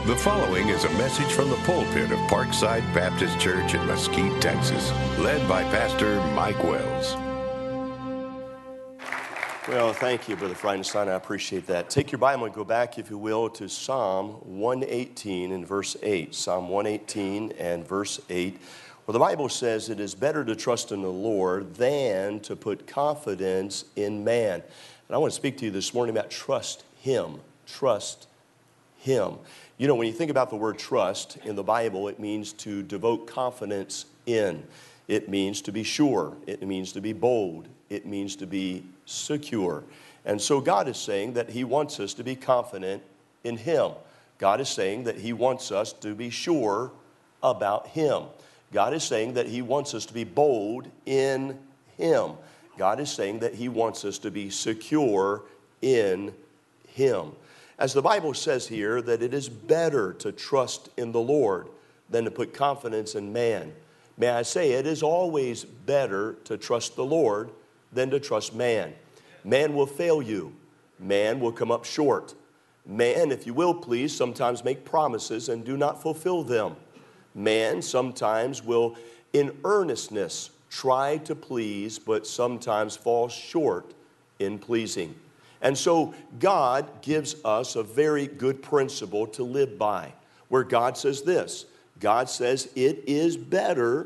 The following is a message from the pulpit of Parkside Baptist Church in Mesquite, Texas, led by Pastor Mike Wells. Well, thank you, Brother Friedenstein. I appreciate that. Take your Bible and go back, if you will, to Psalm 118 and verse 8. Psalm 118 and verse 8, where the Bible says, "It is better to trust in the Lord than to put confidence in man." And I want to speak to you this morning about trust Him. Trust Him. You know, when you think about the word trust in the Bible, it means to devote confidence in. It means to be sure. It means to be bold. It means to be secure. And so God is saying that He wants us to be confident in Him. God is saying that He wants us to be sure about Him. God is saying that He wants us to be bold in Him. God is saying that He wants us to be secure in Him. As the Bible says here, that it is better to trust in the Lord than to put confidence in man. May I say, it is always better to trust the Lord than to trust man. Man will fail you. Man will come up short. Man, if you will please, sometimes make promises and do not fulfill them. Man sometimes will, in earnestness, try to please, but sometimes fall short in pleasing. And so God gives us a very good principle to live by, where God says this. God says it is better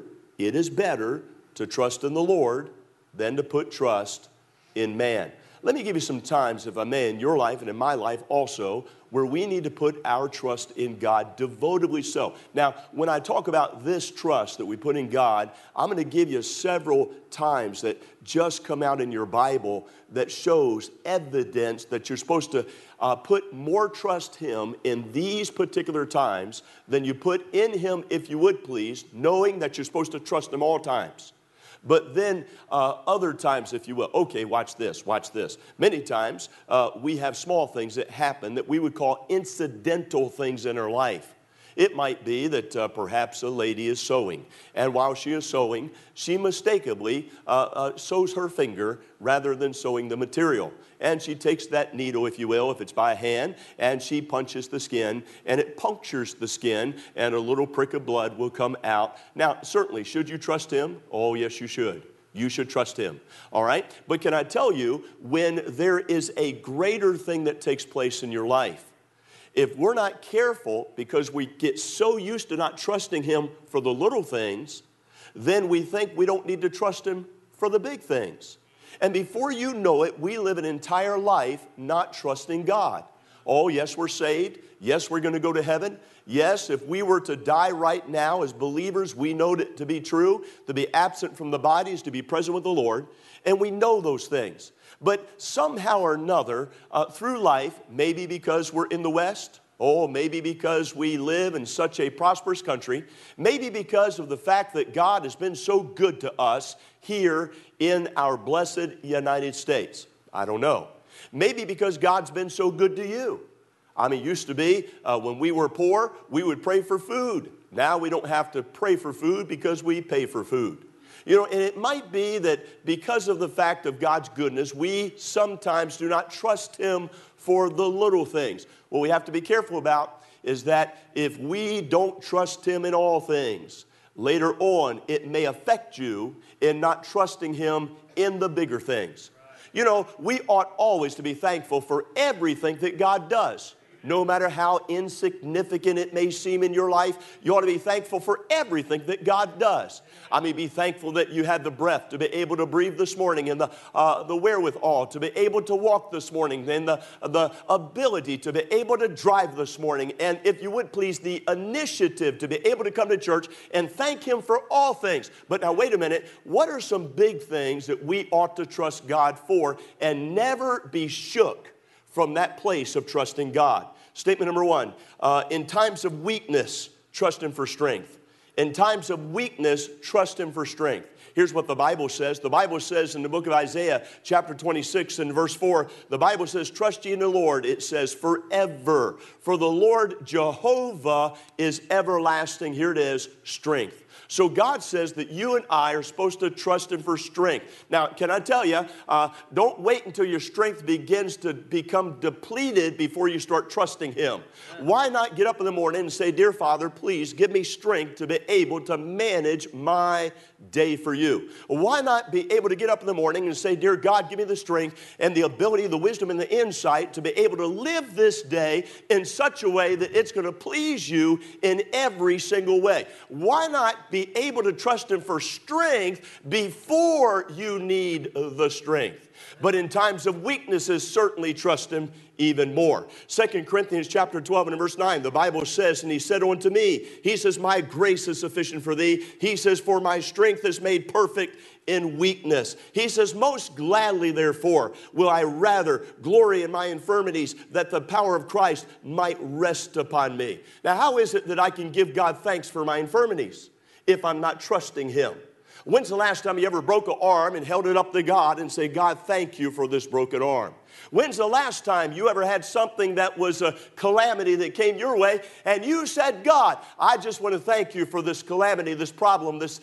to trust in the Lord than to put trust in man. Let me give you some times, if I may, in your life and in my life also, where we need to put our trust in God, devotedly so. Now, when I talk about this trust that we put in God, I'm going to give you several times that just come out in your Bible that shows evidence that you're supposed to put more trust Him in these particular times than you put in Him, if you would please, knowing that you're supposed to trust Him all times. But then other times, if you will, okay, watch this. Many times we have small things that happen that we would call incidental things in our life. It might be that perhaps a lady is sewing, and while she is sewing, she mistakenly sews her finger rather than sewing the material. And she takes that needle, if you will, if it's by hand, and she punches the skin, and it punctures the skin, and a little prick of blood will come out. Now, certainly, should you trust Him? Oh, yes, you should. You should trust Him, all right? But can I tell you, when there is a greater thing that takes place in your life, if we're not careful, because we get so used to not trusting Him for the little things, then we think we don't need to trust Him for the big things. And before you know it, we live an entire life not trusting God. Oh, yes, we're saved. Yes, we're going to go to heaven. Yes, if we were to die right now as believers, we know it to be true. To be absent from the body is to be present with the Lord. And we know those things. But somehow or another, through life, maybe because we're in the West, oh, maybe because we live in such a prosperous country, maybe because of the fact that God has been so good to us here in our blessed United States. I don't know. Maybe because God's been so good to you. I mean, it used to be when we were poor, we would pray for food. Now we don't have to pray for food because we pay for food. You know, and it might be that because of the fact of God's goodness, we sometimes do not trust Him for the little things. What we have to be careful about is that if we don't trust Him in all things, later on it may affect you in not trusting Him in the bigger things. You know, we ought always to be thankful for everything that God does. No matter how insignificant it may seem in your life, you ought to be thankful for everything that God does. I mean, be thankful that you had the breath to be able to breathe this morning, and the wherewithal to be able to walk this morning, and the ability to be able to drive this morning, and if you would please, the initiative to be able to come to church and thank Him for all things. But now wait a minute, what are some big things that we ought to trust God for and never be shook from that place of trusting God? Statement number one, in times of weakness, trust Him for strength. In times of weakness, trust Him for strength. Here's what the Bible says. The Bible says in the book of Isaiah, chapter 26 and verse 4, the Bible says, "Trust ye in the Lord," it says, "forever. For the Lord Jehovah is everlasting," here it is, "strength." So God says that you and I are supposed to trust Him for strength. Now, can I tell you, don't wait until your strength begins to become depleted before you start trusting Him. Why not get up in the morning and say, dear Father, please give me strength to be able to manage my day for you? Why not be able to get up in the morning and say, dear God, give me the strength and the ability, the wisdom, and the insight to be able to live this day in such a way that it's going to please you in every single way? Why not be able to trust Him for strength before you need the strength? But in times of weaknesses, certainly trust Him even more. 2 Corinthians chapter 12 and verse 9, the Bible says, and He said unto me, He says, my grace is sufficient for thee. He says, for my strength is made perfect in weakness. He says, most gladly, therefore, will I rather glory in my infirmities, that the power of Christ might rest upon me. Now, how is it that I can give God thanks for my infirmities if I'm not trusting Him? When's the last time you ever broke an arm and held it up to God and say, God, thank you for this broken arm? When's the last time you ever had something that was a calamity that came your way and you said, God, I just want to thank you for this calamity, this problem, this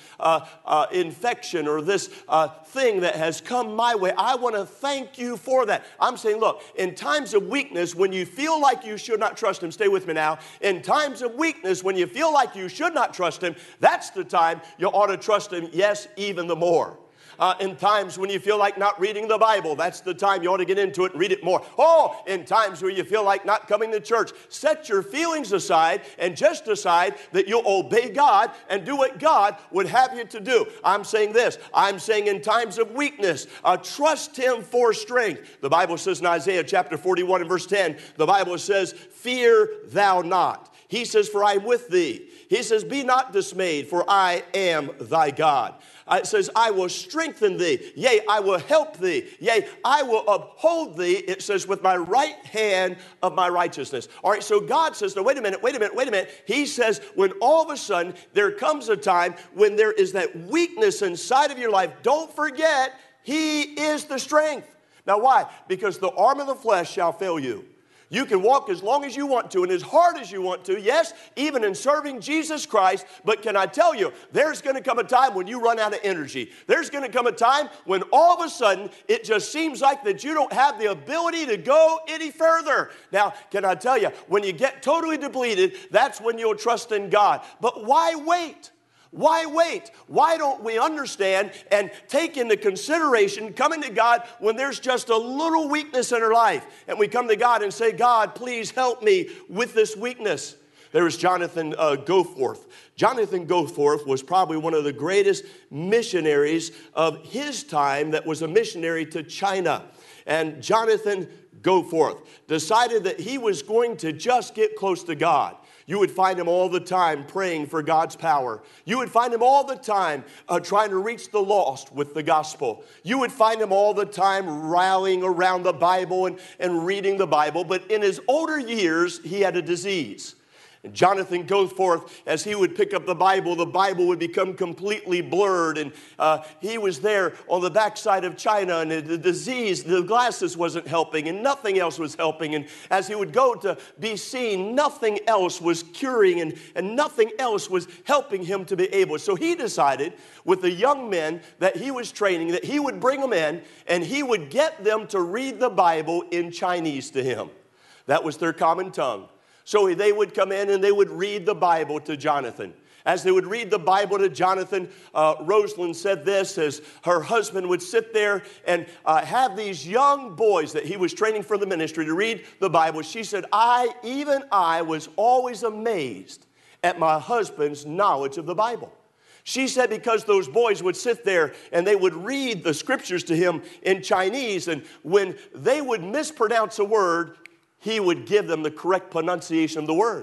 infection, or this thing that has come my way. I want to thank you for that. I'm saying, look, in times of weakness, when you feel like you should not trust Him, stay with me now. In times of weakness, when you feel like you should not trust Him, that's the time you ought to trust Him, yes, even the more. In times when you feel like not reading the Bible, that's the time you ought to get into it and read it more. Oh, in times where you feel like not coming to church, set your feelings aside and just decide that you'll obey God and do what God would have you to do. I'm saying this. I'm saying in times of weakness, trust Him for strength. The Bible says in Isaiah chapter 41 and verse 10, the Bible says, fear thou not. He says, for I am with thee. He says, be not dismayed, for I am thy God. It says, I will strengthen thee. Yea, I will help thee. Yea, I will uphold thee. It says, with my right hand of my righteousness. All right, so God says, no, wait a minute. He says, when all of a sudden there comes a time when there is that weakness inside of your life, don't forget, He is the strength. Now, why? Because the arm of the flesh shall fail you. You can walk as long as you want to and as hard as you want to, yes, even in serving Jesus Christ. But can I tell you, there's going to come a time when you run out of energy. There's going to come a time when all of a sudden it just seems like that you don't have the ability to go any further. Now, can I tell you, when you get totally depleted, that's when you'll trust in God. But why wait? Why wait? Why don't we understand and take into consideration coming to God when there's just a little weakness in our life? And we come to God and say, God, please help me with this weakness. There was Jonathan Goforth. Jonathan Goforth was probably one of the greatest missionaries of his time that was a missionary to China. And Jonathan Goforth decided that he was going to just get close to God. You would find him all the time praying for God's power. You would find him all the time trying to reach the lost with the gospel. You would find him all the time rallying around the Bible and reading the Bible. But in his older years, he had a disease. And Jonathan Goforth, as he would pick up the Bible would become completely blurred. And he was there on the backside of China, and the disease, the glasses wasn't helping, and nothing else was helping. And as he would go to be seen, nothing else was curing, and nothing else was helping him to be able. So he decided with the young men that he was training that he would bring them in, and he would get them to read the Bible in Chinese to him. That was their common tongue. So they would come in and they would read the Bible to Jonathan. As they would read the Bible to Jonathan, Rosalind said this, as her husband would sit there and have these young boys that he was training for the ministry to read the Bible. She said, even I was always amazed at my husband's knowledge of the Bible. She said because those boys would sit there and they would read the scriptures to him in Chinese, and when they would mispronounce a word, he would give them the correct pronunciation of the word.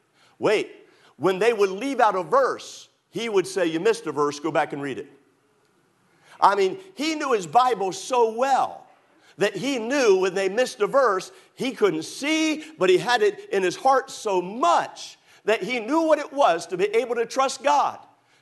Wait, when they would leave out a verse, he would say, you missed a verse, go back and read it. I mean, he knew his Bible so well that he knew when they missed a verse, he couldn't see, but he had it in his heart so much that he knew what it was to be able to trust God.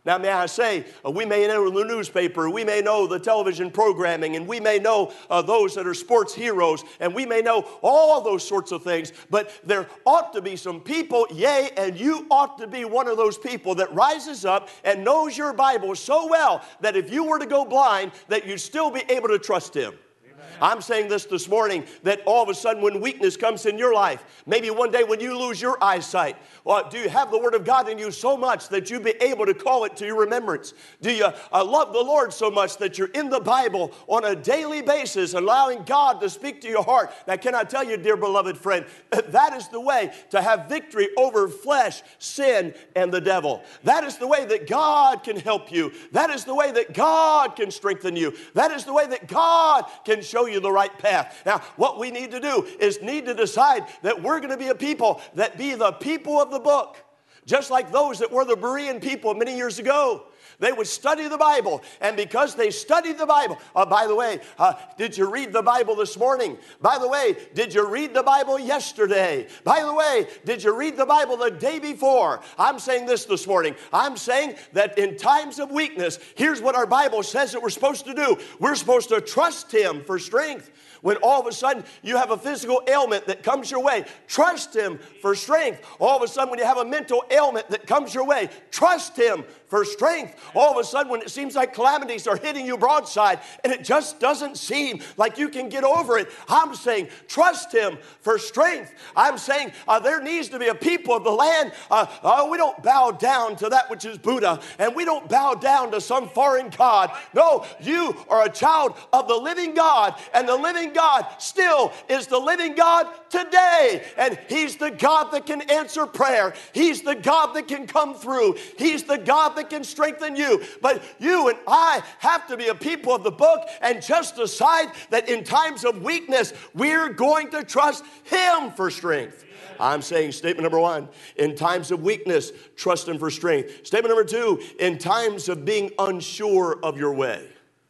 Now, may I say, we may know the newspaper, we may know the television programming, and we may know those that are sports heroes, and we may know all those sorts of things, but there ought to be some people, yea, and you ought to be one of those people that rises up and knows your Bible so well that if you were to go blind, that you'd still be able to trust Him. I'm saying this morning, that all of a sudden when weakness comes in your life, maybe one day when you lose your eyesight, well, do you have the Word of God in you so much that you be able to call it to your remembrance? Do you love the Lord so much that you're in the Bible on a daily basis, allowing God to speak to your heart? Now, can I tell you, dear beloved friend, that is the way to have victory over flesh, sin, and the devil. That is the way that God can help you. That is the way that God can strengthen you. That is the way that God can show you the right path. Now, what we need to do is need to decide that we're going to be a people that be the people of the book, just like those that were the Berean people many years ago. They would study the Bible, and because they studied the Bible, by the way, did you read the Bible this morning? By the way, did you read the Bible yesterday? By the way, did you read the Bible the day before? I'm saying this morning. I'm saying that in times of weakness, here's what our Bible says that we're supposed to do. We're supposed to trust Him for strength. When all of a sudden you have a physical ailment that comes your way, trust Him for strength. All of a sudden when you have a mental ailment that comes your way, trust Him for strength. All of a sudden when it seems like calamities are hitting you broadside and it just doesn't seem like you can get over it, I'm saying trust Him for strength. I'm saying there needs to be a people of the land. We don't bow down to that which is Buddha, and we don't bow down to some foreign god. No, you are a child of the living God, and the living God still is the living God today. And He's the God that can answer prayer. He's the God that can come through. He's the God that can strengthen you. But you and I have to be a people of the book and just decide that in times of weakness, we're going to trust Him for strength. I'm saying statement number one, in times of weakness, trust Him for strength. Statement number two, in times of being unsure of your way,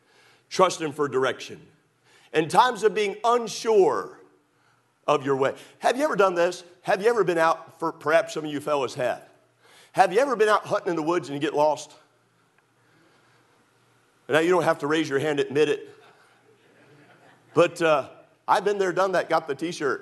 trust Him for direction. In times of being unsure of your way. Have you ever done this? Have you ever been out, perhaps some of you fellows have. Have you ever been out hunting in the woods and you get lost? Now, you don't have to raise your hand to admit it. But I've been there, done that, got the t-shirt.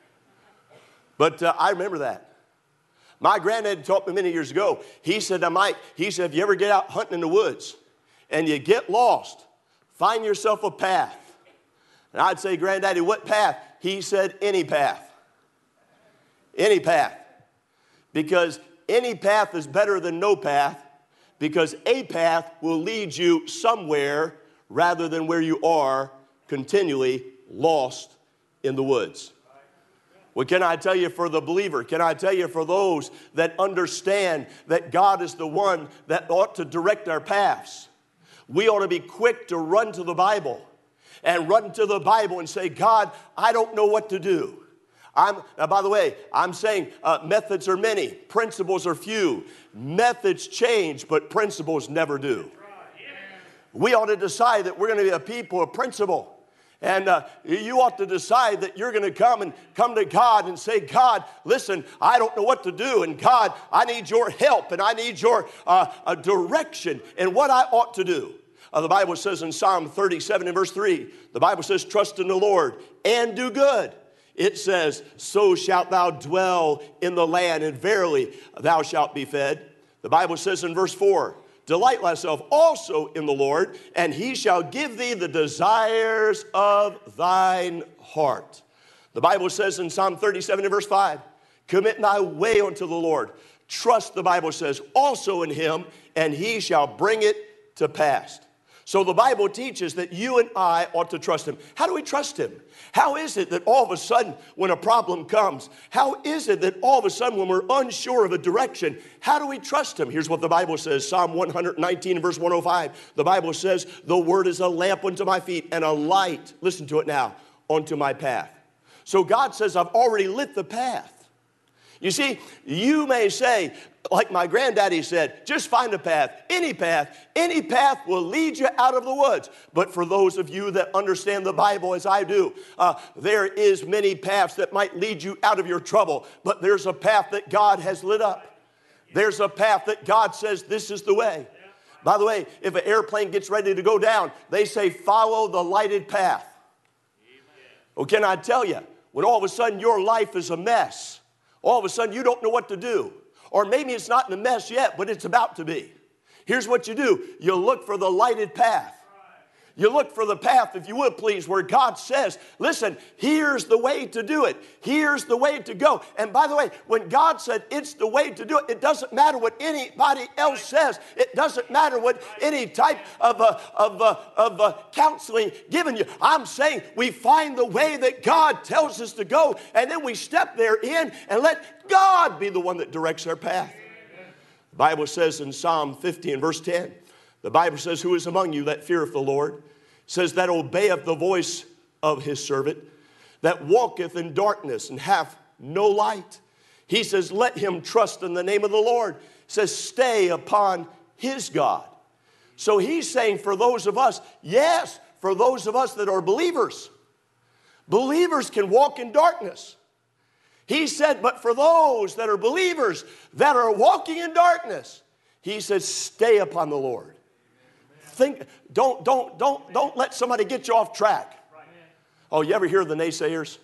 But I remember that. My granddad taught me many years ago. He said, now, Mike, he said, if you ever get out hunting in the woods and you get lost, find yourself a path. And I'd say, Granddaddy, what path? He said, any path. Any path. Because any path is better than no path, because a path will lead you somewhere rather than where you are continually lost in the woods. Well, can I tell you for the believer, can I tell you for those that understand that God is the one that ought to direct our paths, we ought to be quick to run to the Bible and run to the Bible and say, God, I don't know what to do. Now, by the way, I'm saying methods are many, principles are few. Methods change, but principles never do. We ought to decide that we're going to be a people of principle. And you ought to decide that you're going to come to God and say, God, listen, I don't know what to do. And God, I need your help and I need your direction in what I ought to do. The Bible says in Psalm 37 and verse 3, the Bible says, trust in the Lord and do good. It says, so shalt thou dwell in the land, and verily thou shalt be fed. The Bible says in verse 4, delight thyself also in the Lord, and He shall give thee the desires of thine heart. The Bible says in Psalm 37 and verse 5, commit thy way unto the Lord. Trust, the Bible says, also in Him, and He shall bring it to pass. So the Bible teaches that you and I ought to trust Him. How do we trust Him? How is it that all of a sudden when a problem comes, how is it that all of a sudden when we're unsure of a direction, how do we trust Him? Here's what the Bible says, Psalm 119 verse 105. The Bible says, the word is a lamp unto my feet and a light, listen to it now, unto my path. So God says, I've already lit the path. You see, you may say, like my granddaddy said, just find a path. Any path will lead you out of the woods. But for those of you that understand the Bible as I do, there is many paths that might lead you out of your trouble. But there's a path that God has lit up. There's a path that God says this is the way. By the way, if an airplane gets ready to go down, they say, follow the lighted path. Well, can I tell you, when all of a sudden your life is a mess, all of a sudden you don't know what to do, or maybe it's not in a mess yet, but it's about to be. Here's what you do. You look for the lighted path. You look for the path, if you would please, where God says, listen, here's the way to do it. Here's the way to go. And by the way, when God said it's the way to do it, it doesn't matter what anybody else says. It doesn't matter what any type of counseling given you. I'm saying we find the way that God tells us to go, and then we step therein and let God be the one that directs our path. The Bible says in Psalm 50 and verse 10, the Bible says, who is among you that feareth the Lord? It says, that obeyeth the voice of his servant, that walketh in darkness and hath no light. He says, let him trust in the name of the Lord. He says, stay upon his God. So he's saying for those of us, yes, for those of us that are believers, believers can walk in darkness. He said, but for those that are believers that are walking in darkness, he says, stay upon the Lord. Don't let somebody get you off track. Oh, you ever hear the naysayers?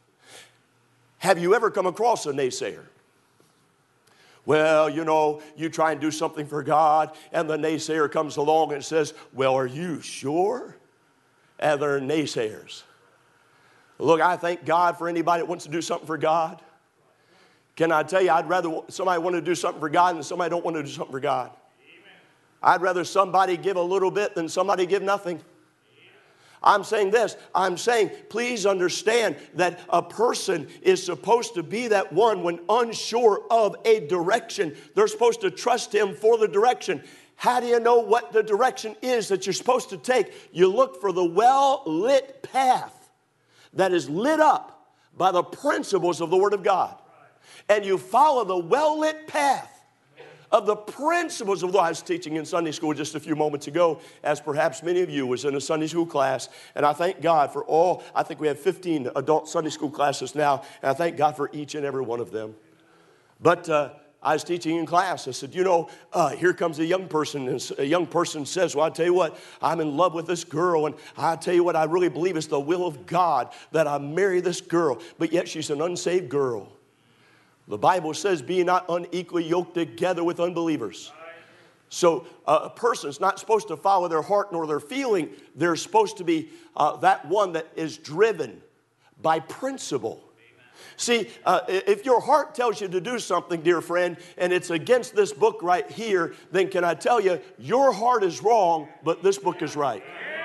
Have you ever come across a naysayer? Well, you know, you try and do something for God, and the naysayer comes along and says, well, are you sure? And they're naysayers. Look, I thank God for anybody that wants to do something for God. Can I tell you, I'd rather somebody want to do something for God than somebody don't want to do something for God. I'd rather somebody give a little bit than somebody give nothing. I'm saying this. I'm saying, please understand that a person is supposed to be that one when unsure of a direction. They're supposed to trust him for the direction. How do you know what the direction is that you're supposed to take? You look for the well-lit path that is lit up by the principles of the Word of God. And you follow the well-lit path of the principles of what I was teaching in Sunday school just a few moments ago, as perhaps many of you was in a Sunday school class. And I thank God for all, I think we have 15 adult Sunday school classes now, and I thank God for each and every one of them. But I was teaching in class. I said, you know, here comes a young person, and a young person says, well, I'll tell you what, I'm in love with this girl, and I'll tell you what, I really believe it's the will of God that I marry this girl, but yet she's an unsaved girl. The Bible says, be not unequally yoked together with unbelievers. So a person's not supposed to follow their heart nor their feeling. They're supposed to be that one that is driven by principle. See, if your heart tells you to do something, dear friend, and it's against this book right here, then can I tell you, your heart is wrong, but this book is right.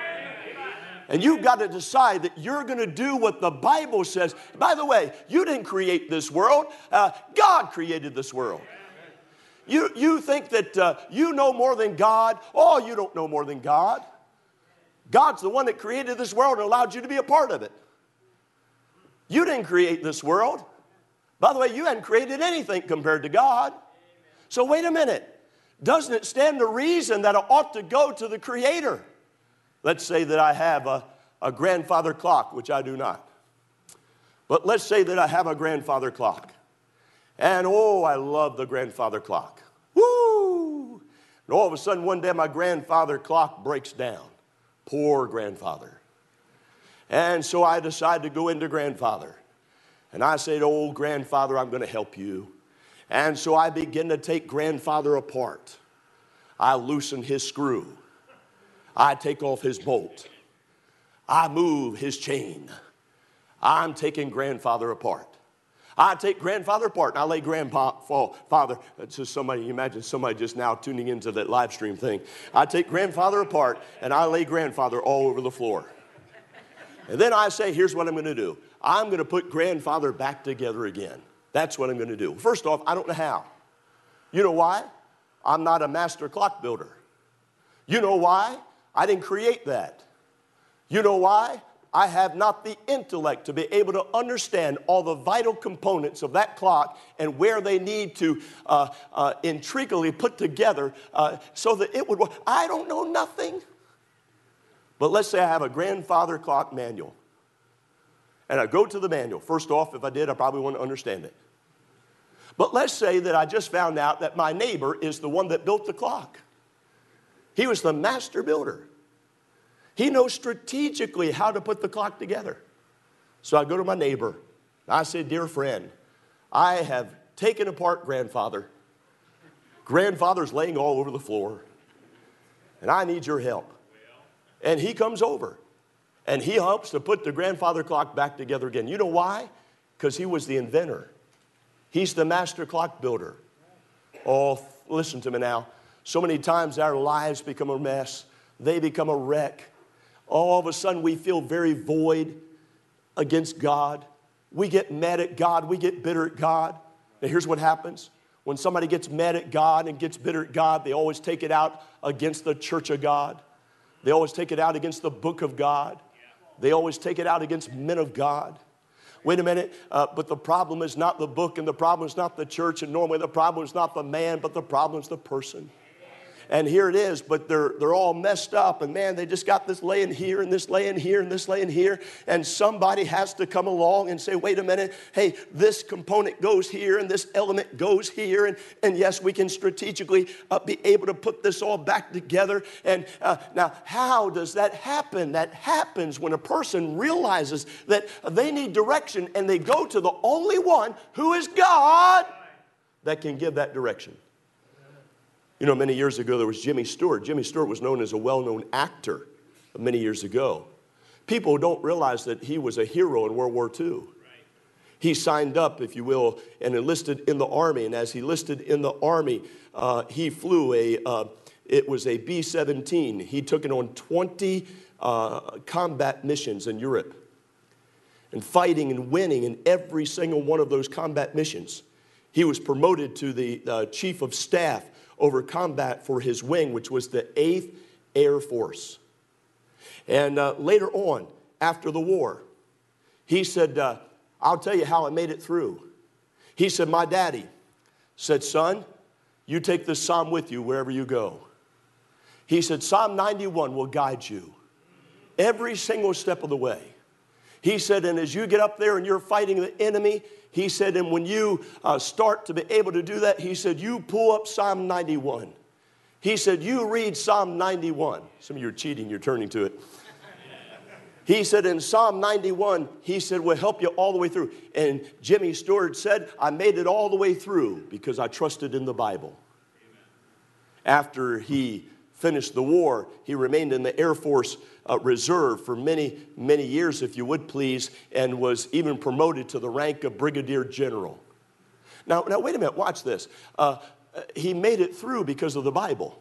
And you've got to decide that you're going to do what the Bible says. By the way, you didn't create this world. God created this world. You think that you know more than God. Oh, you don't know more than God. God's the one that created this world and allowed you to be a part of it. You didn't create this world. By the way, you hadn't created anything compared to God. So wait a minute. Doesn't it stand to reason that it ought to go to the Creator? Let's say that I have a grandfather clock, which I do not. But let's say that I have a grandfather clock. And oh, I love the grandfather clock. Woo! And all of a sudden, one day, my grandfather clock breaks down. Poor grandfather. And so I decide to go into grandfather. And I say to old grandfather, I'm going to help you. And so I begin to take grandfather apart. I loosen his screw. I take off his bolt. I move his chain. I'm taking grandfather apart. I take grandfather apart, and I lay grandfather to somebody. You imagine somebody just now tuning into that live stream thing. I take grandfather apart, and I lay grandfather all over the floor. And then I say, here's what I'm going to do. I'm going to put grandfather back together again. That's what I'm going to do. First off, I don't know how. You know why? I'm not a master clock builder. You know why? I didn't create that. You know why? I have not the intellect to be able to understand all the vital components of that clock and where they need to intricately put together so that it would work. I don't know nothing. But let's say I have a grandfather clock manual. And I go to the manual. First off, if I did, I probably wouldn't understand it. But let's say that I just found out that my neighbor is the one that built the clock. He was the master builder. He knows strategically how to put the clock together. So I go to my neighbor. I say, dear friend, I have taken apart grandfather. Grandfather's laying all over the floor. And I need your help. And he comes over. And he helps to put the grandfather clock back together again. You know why? Because he was the inventor. He's the master clock builder. Oh, listen to me now. So many times our lives become a mess. They become a wreck. All of a sudden we feel very void against God. We get mad at God. We get bitter at God. Now here's what happens. When somebody gets mad at God and gets bitter at God, they always take it out against the church of God. They always take it out against the book of God. They always take it out against men of God. Wait a minute, but the problem is not the book, and the problem is not the church, and normally the problem is not the man, but the problem is the person. And here it is, but they're all messed up, and man, they just got this laying here, and this laying here, and this laying here, and somebody has to come along and say, wait a minute, hey, this component goes here, and this element goes here, and yes, we can strategically be able to put this all back together. And now, how does that happen? That happens when a person realizes that they need direction, and they go to the only one who is God that can give that direction. You know, many years ago, there was Jimmy Stewart. Jimmy Stewart was known as a well-known actor many years ago. People don't realize that he was a hero in World War II. He signed up, if you will, and enlisted in the Army. And as he enlisted in the Army, he flew it was a B-17. He took it on 20 combat missions in Europe. And fighting and winning in every single one of those combat missions. He was promoted to the chief of staff over combat for his wing, which was the 8th Air Force. And later on, after the war, he said, I'll tell you how I made it through. He said, my daddy said, son, you take this psalm with you wherever you go. He said, Psalm 91 will guide you every single step of the way. He said, and as you get up there and you're fighting the enemy, he said, and when you start to be able to do that, he said, you pull up Psalm 91. He said, you read Psalm 91. Some of you are cheating, you're turning to it. He said, in Psalm 91, he said, will help you all the way through. And Jimmy Stewart said, I made it all the way through because I trusted in the Bible. After he finished the war, he remained in the Air Force Reserve for many, many years, if you would please, and was even promoted to the rank of Brigadier General. Now wait a minute, watch this. He made it through because of the Bible.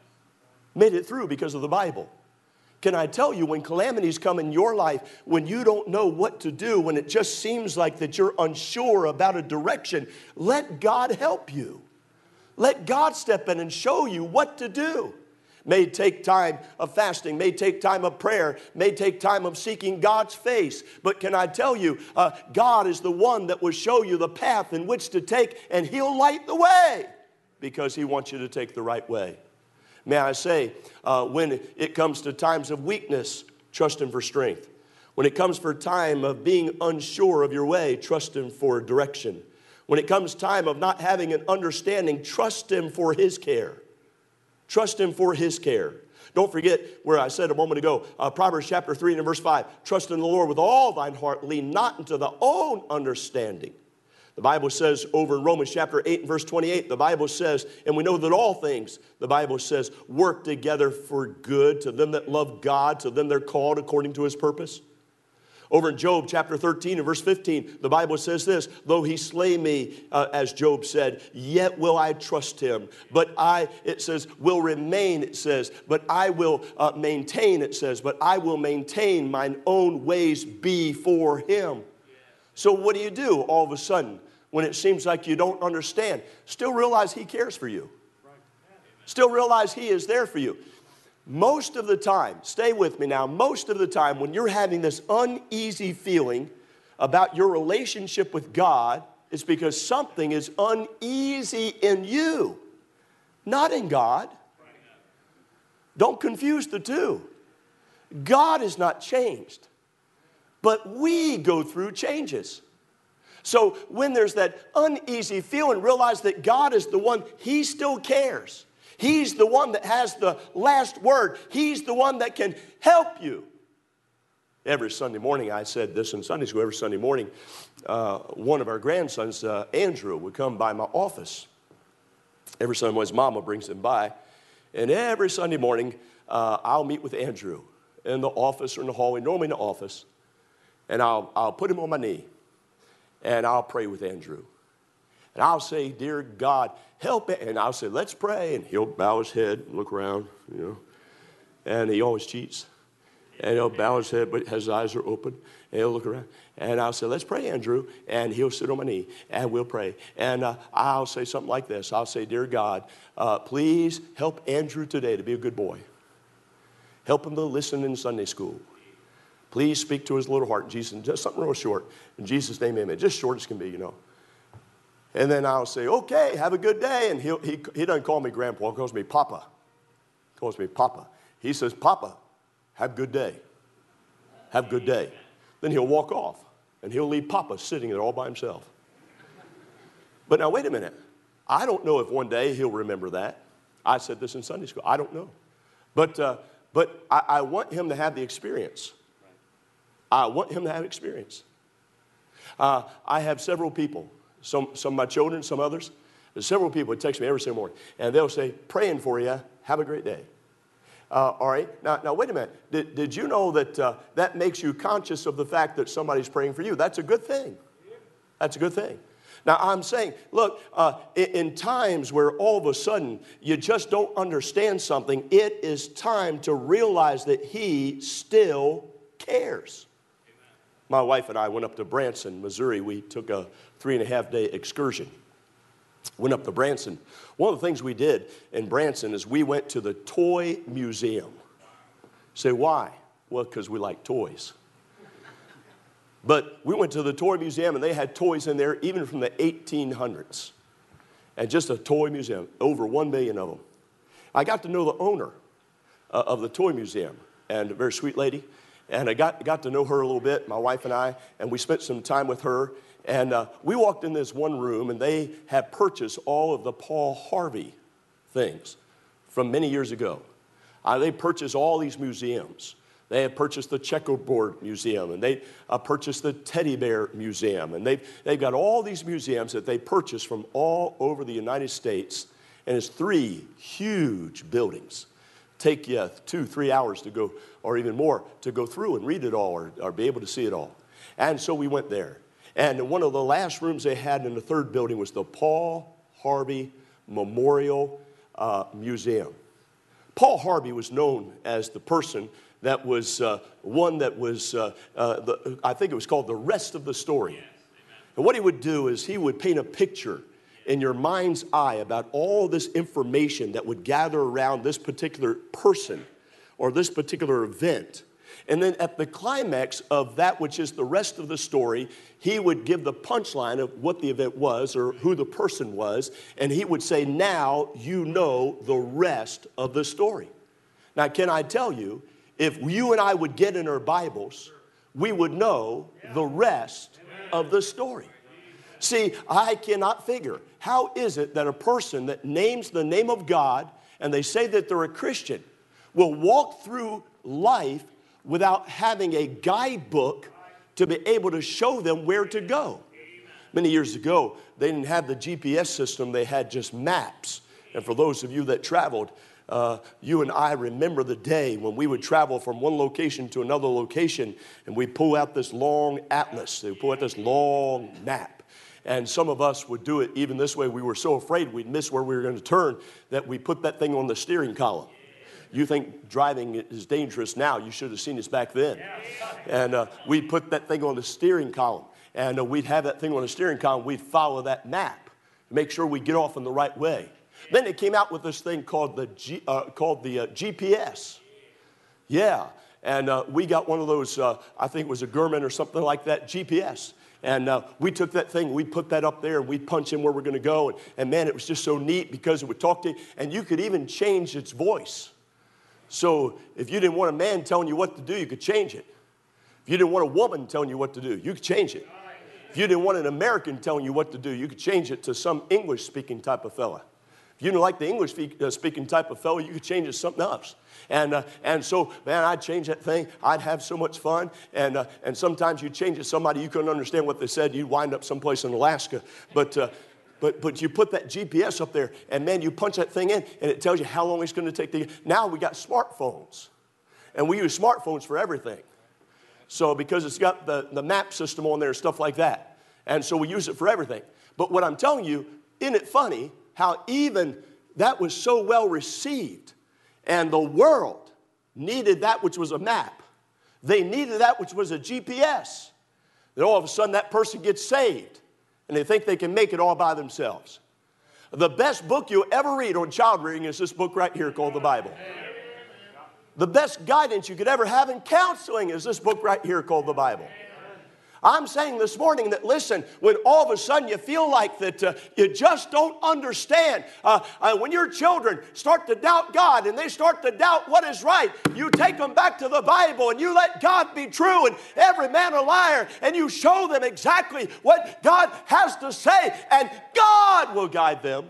Made it through because of the Bible. Can I tell you, when calamities come in your life, when you don't know what to do, when it just seems like that you're unsure about a direction, let God help you. Let God step in and show you what to do. May take time of fasting, may take time of prayer, may take time of seeking God's face. But can I tell you, God is the one that will show you the path in which to take, and He'll light the way because He wants you to take the right way. May I say, when it comes to times of weakness, trust Him for strength. When it comes for time of being unsure of your way, trust Him for direction. When it comes time of not having an understanding, trust Him for His care. Trust Him for His care. Don't forget where I said a moment ago, Proverbs chapter 3 and verse 5, trust in the Lord with all thine heart, lean not into thy own understanding. The Bible says over in Romans chapter 8 and verse 28, the Bible says, and we know that all things, the Bible says, work together for good to them that love God, to them that are called according to His purpose. Over in Job chapter 13 and verse 15, the Bible says this, though he slay me, as Job said, yet will I trust him. But it says, will remain, it says, but I will maintain, it says, but I will maintain mine own ways before him. So what do all of a sudden when it seems like you don't understand? Still realize He cares for you. Still realize He is there for you. Most of the time, stay with me now, most of the time when you're having this uneasy feeling about your relationship with God, it's because something is uneasy in you, not in God. Don't confuse the two. God is not changed, but we go through changes. So when there's that uneasy feeling, realize that God is the one, He still cares. He's the one that has the last word. He's the one that can help you. Every Sunday morning, I said this in Sunday school, every Sunday morning, one of our grandsons, Andrew, would come by my office. Every Sunday morning, his mama brings him by. And every Sunday morning, I'll meet with Andrew in the office or in the hallway, normally in the office. And I'll put him on my knee. And I'll pray with Andrew. And I'll say, dear God, help it. And I'll say, let's pray. And he'll bow his head and look around, you know. And he always cheats. And he'll bow his head, but his eyes are open. And he'll look around. And I'll say, let's pray, Andrew. And he'll sit on my knee, and we'll pray. And I'll say something like this. I'll say, dear God, please help Andrew today to be a good boy. Help him to listen in Sunday school. Please speak to his little heart. Jesus, just something real short. In Jesus' name, amen. Just short as can be, you know. And then I'll say, okay, have a good day. And he doesn't call me Grandpa. He calls me Papa. He calls me Papa. He says, Papa, have a good day. Have a good day. Then he'll walk off, and he'll leave Papa sitting there all by himself. But now, wait a minute. I don't know if one day he'll remember that. I said this in Sunday school. I don't know. But I want him to have the experience. I want him to have experience. I have several people, some of my children, some others. There's several people that text me every single morning, and they'll say, praying for you, have a great day. All right, now wait a minute. Did you know that that makes you conscious of the fact that somebody's praying for you? That's a good thing. That's a good thing. Now, I'm saying, look, in times where all of a sudden you just don't understand something, it is time to realize that He still cares. My wife and I went up to Branson, Missouri. We took a 3.5-day excursion. Went up to Branson. One of the things we did in Branson is we went to the Toy Museum. Say, why? Well, because we like toys. But we went to the Toy Museum, and they had toys in there even from the 1800s. And just a toy museum, over 1 million of them. I got to know the owner of the Toy Museum, and a very sweet lady. And I got to know her a little bit, my wife and I, and we spent some time with her. And we walked in this one room, and they had purchased all of the Paul Harvey things from many years ago. They purchased all these museums. They had purchased the checkerboard museum, and they purchased the teddy bear museum. And they've got all these museums that they purchased from all over the United States. And it's 3 huge buildings. Take you 2-3 hours to go, or even more, to go through and read it all or be able to see it all. And so we went there. And one of the last rooms they had in the 3rd building was the Paul Harvey Memorial Museum. Paul Harvey was known as the person that was one that was, I think it was called the rest of the story. And what he would do is he would paint a picture in your mind's eye about all this information that would gather around this particular person or this particular event. And then at the climax of that which is the rest of the story, he would give the punchline of what the event was or who the person was, and he would say, now you know the rest of the story. Now, can I tell you, if you and I would get in our Bibles, we would know the rest of the story. See, I cannot figure, how is it that a person that names the name of God and they say that they're a Christian will walk through life without having a guidebook to be able to show them where to go? Many years ago, they didn't have the GPS system. They had just maps. And for those of you that traveled, you and I remember the day when we would travel from one location to another location, and we pull out this long atlas. They pull out this long map. And some of us would do it even this way. We were so afraid we'd miss where we were going to turn that we put that thing on the steering column. You think driving is dangerous now. You should have seen us back then. And we'd put that thing on the steering column. And we'd have that thing on the steering column. We'd follow that map, make sure we get off in the right way. Then they came out with this thing called the GPS. Yeah. And we got one of those, I think it was a Garmin or something like that, GPS. And we took that thing, we put that up there, and we'd punch in where we're going to go. And man, it was just so neat because it would talk to you. And you could even change its voice. So if you didn't want a man telling you what to do, you could change it. If you didn't want a woman telling you what to do, you could change it. If you didn't want an American telling you what to do, you could change it to some English-speaking type of fella. If you don't like the English speaking type of fellow, you could change it to something else. And so, man, I'd change that thing. I'd have so much fun. And sometimes you'd change it to somebody, you couldn't understand what they said. You'd wind up someplace in Alaska. But you put that GPS up there, and, man, you punch that thing in, and it tells you how long it's going to take to get. Now we got smartphones, and we use smartphones for everything. So because it's got the map system on there and stuff like that. And so we use it for everything. But what I'm telling you, isn't it funny how even that was so well received, and the world needed that which was a map. They needed that which was a GPS. Then all of a sudden that person gets saved, and they think they can make it all by themselves. The best book you'll ever read on child rearing is this book right here called the Bible. The best guidance you could ever have in counseling is this book right here called the Bible. I'm saying this morning that, listen, when all of a sudden you feel like that you just don't understand, when your children start to doubt God and they start to doubt what is right, you take them back to the Bible and you let God be true and every man a liar, and you show them exactly what God has to say, and God will guide them.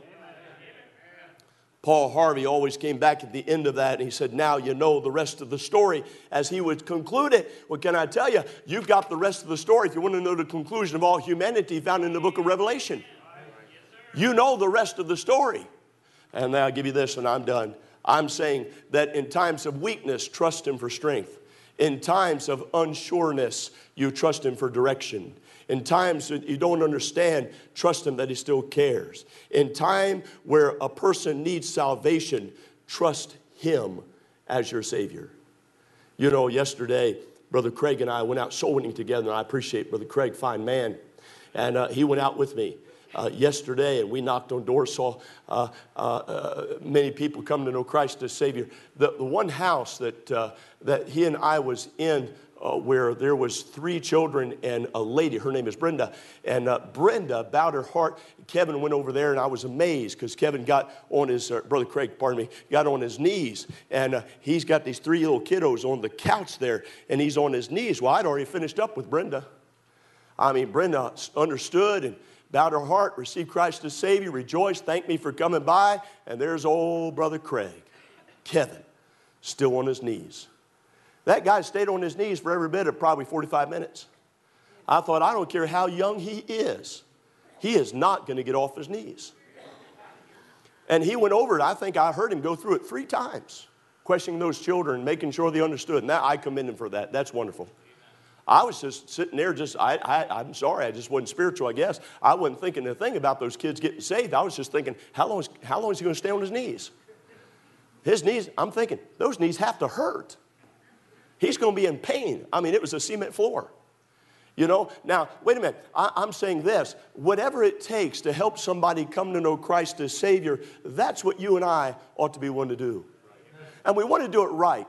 Paul Harvey always came back at the end of that and he said, now you know the rest of the story. As he would conclude it, what can I tell you? You've got the rest of the story if you want to know the conclusion of all humanity found in the book of Revelation. You know the rest of the story. And then I'll give you this and I'm done. I'm saying that in times of weakness, trust Him for strength. In times of unsureness, you trust Him for direction. In times that you don't understand, trust Him that He still cares. In time where a person needs salvation, trust Him as your Savior. You know, yesterday, Brother Craig and I went out soul winning together, and I appreciate Brother Craig, fine man. And he went out with me yesterday, and we knocked on doors, saw many people come to know Christ as Savior. The one house that he and I was in, where there was 3 children and a lady. Her name is Brenda. And Brenda bowed her heart. Kevin went over there, and I was amazed because Kevin got on his, Brother Craig, pardon me, got on his knees. And he's got these 3 little kiddos on the couch there, and he's on his knees. Well, I'd already finished up with Brenda. I mean, Brenda understood and bowed her heart, received Christ as Savior, rejoiced, thanked me for coming by. And there's old Brother Craig, Kevin, still on his knees. That guy stayed on his knees for every bit of probably 45 minutes. I thought, I don't care how young he is not going to get off his knees. And he went over it. I think I heard him go through it 3 times, questioning those children, making sure they understood. And that, I commend him for that. That's wonderful. I was just sitting there, I'm sorry, I just wasn't spiritual, I guess. I wasn't thinking a thing about those kids getting saved. I was just thinking, how long is he going to stay on his knees? His knees, I'm thinking, those knees have to hurt. He's going to be in pain. I mean, it was a cement floor. You know, now, wait a minute. I'm saying this. Whatever it takes to help somebody come to know Christ as Savior, that's what you and I ought to be willing to do. And we want to do it right.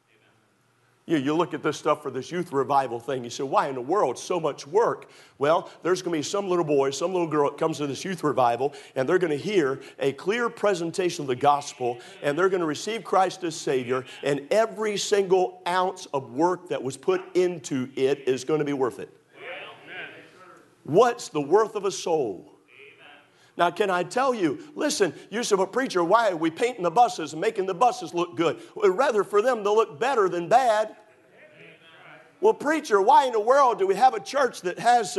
You look at this stuff for this youth revival thing. You say, why in the world so much work? Well, there's going to be some little boy, some little girl that comes to this youth revival, and they're going to hear a clear presentation of the gospel, and they're going to receive Christ as Savior, and every single ounce of work that was put into it is going to be worth it. What's the worth of a soul? Now, can I tell you, listen, you say, well, preacher, why are we painting the buses and making the buses look good? Well, rather for them to look better than bad. Well, preacher, why in the world do we have a church that has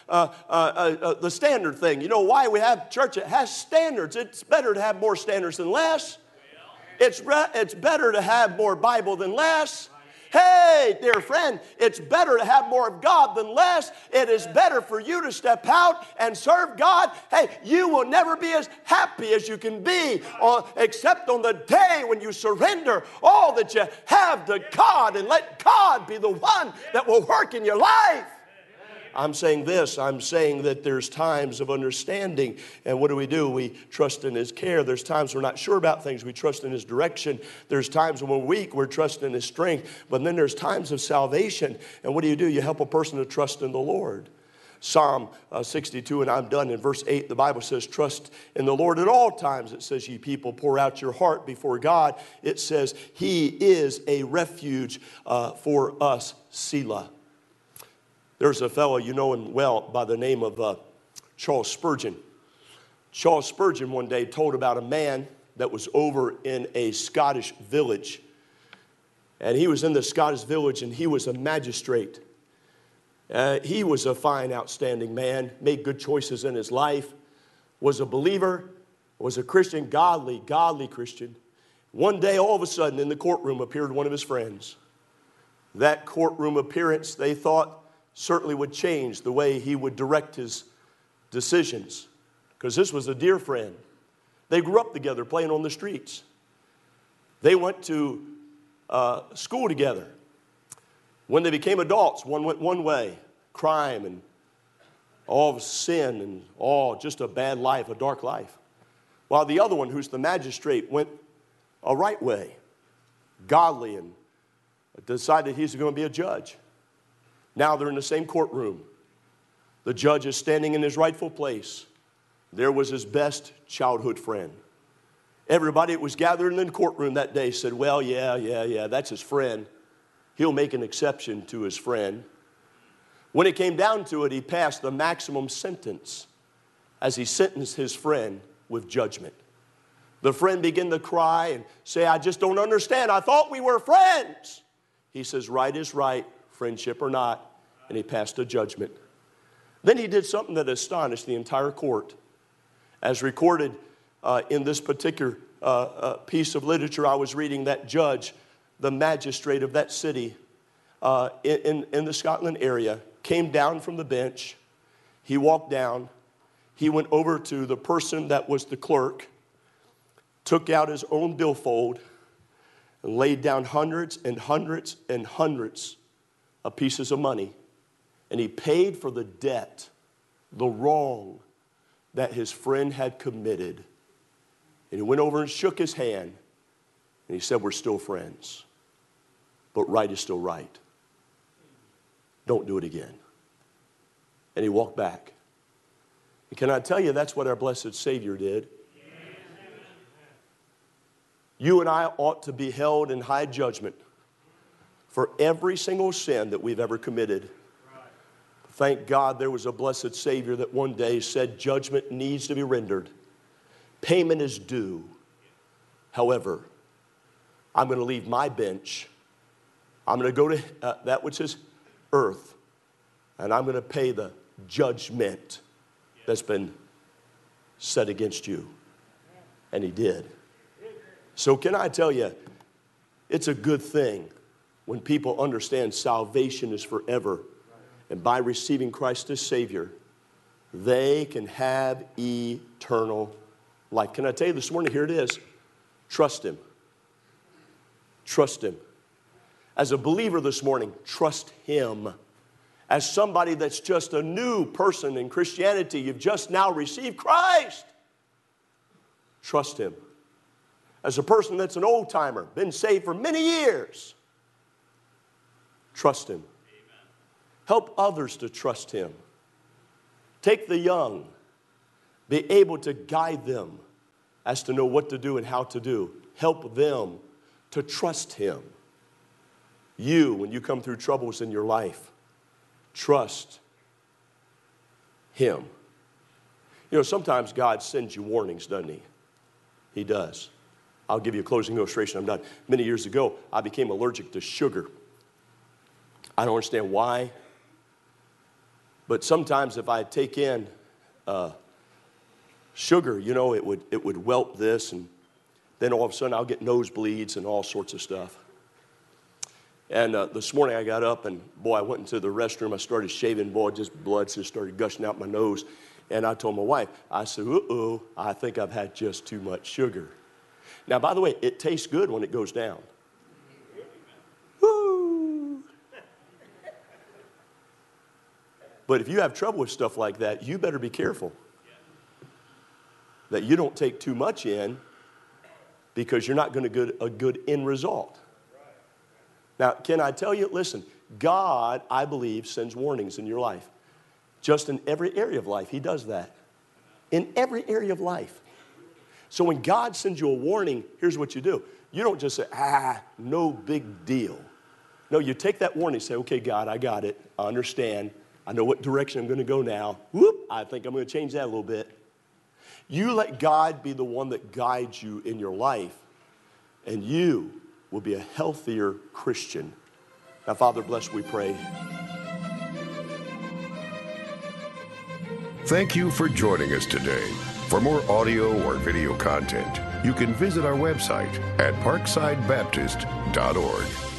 the standard thing? You know why we have a church that has standards? It's better to have more standards than less. It's better to have more Bible than less. Hey, dear friend, it's better to have more of God than less. It is better for you to step out and serve God. Hey, you will never be as happy as you can be except on the day when you surrender all that you have to God and let God be the one that will work in your life. I'm saying this. I'm saying that there's times of understanding. And what do? We trust in His care. There's times we're not sure about things. We trust in His direction. There's times when we're weak. We're trusting in His strength. But then there's times of salvation. And what do? You help a person to trust in the Lord. Psalm 62, and I'm done. In verse 8, the Bible says, trust in the Lord at all times. It says, ye people, pour out your heart before God. It says, He is a refuge for us, Selah. There's a fellow, you know him well, by the name of Charles Spurgeon. Charles Spurgeon one day told about a man that was over in a Scottish village. And he was in the Scottish village, and he was a magistrate. He was a fine, outstanding man, made good choices in his life, was a believer, was a Christian, godly Christian. One day, all of a sudden, in the courtroom appeared one of his friends. That courtroom appearance, they thought, certainly would change the way he would direct his decisions, because this was a dear friend. They grew up together playing on the streets. They went to school together. When they became adults, one went one way, crime and all of sin and all just a bad life, a dark life. While the other one, who's the magistrate, went a right way, godly, and decided he's going to be a judge. Now they're in the same courtroom. The judge is standing in his rightful place. There was his best childhood friend. Everybody that was gathered in the courtroom that day said, well, yeah, that's his friend. He'll make an exception to his friend. When it came down to it, he passed the maximum sentence as he sentenced his friend with judgment. The friend began to cry and say, I just don't understand. I thought we were friends. He says, right is right, friendship or not, and he passed a judgment. Then he did something that astonished the entire court. As recorded in this particular piece of literature I was reading, that judge, the magistrate of that city in the Scotland area, came down from the bench. He walked down. He went over to the person that was the clerk, took out his own billfold, and laid down hundreds and hundreds and hundreds of pieces of money. And he paid for the debt, the wrong that his friend had committed. And he went over and shook his hand. And he said, we're still friends. But right is still right. Don't do it again. And he walked back. And can I tell you, that's what our blessed Savior did. You and I ought to be held in high judgment for every single sin that we've ever committed. Thank God there was a blessed Savior that one day said judgment needs to be rendered. Payment is due. However, I'm going to leave my bench. I'm going to go to that which is earth, and I'm going to pay the judgment that's been set against you. And he did. So can I tell you, it's a good thing when people understand salvation is forever. And by receiving Christ as Savior, they can have eternal life. Can I tell you this morning, here it is. Trust Him. Trust Him. As a believer this morning, trust Him. As somebody that's just a new person in Christianity, you've just now received Christ. Trust Him. As a person that's an old-timer, been saved for many years, trust Him. Help others to trust Him. Take the young. Be able to guide them as to know what to do and how to do. Help them to trust Him. You, when you come through troubles in your life, trust Him. You know, sometimes God sends you warnings, doesn't He? He does. I'll give you a closing illustration. I'm done. Many years ago, I became allergic to sugar. I don't understand why. But sometimes if I take in sugar, you know, it would whelp this, and then all of a sudden I'll get nosebleeds and all sorts of stuff. And this morning I got up, and boy, I went into the restroom. I started shaving. Boy, just blood just started gushing out my nose. And I told my wife, I said, uh-oh, I think I've had just too much sugar. Now, by the way, it tastes good when it goes down. Woo! But if you have trouble with stuff like that, you better be careful that you don't take too much in, because you're not going to get a good end result. Now, can I tell you, listen, God, I believe, sends warnings in your life. Just in every area of life, He does that. In every area of life. So when God sends you a warning, here's what you do. You don't just say, no big deal. No, you take that warning and say, okay, God, I got it. I understand. I know what direction I'm going to go now. Whoop, I think I'm going to change that a little bit. You let God be the one that guides you in your life, and you will be a healthier Christian. Now, Father, bless, we pray. Thank you for joining us today. For more audio or video content, you can visit our website at parksidebaptist.org.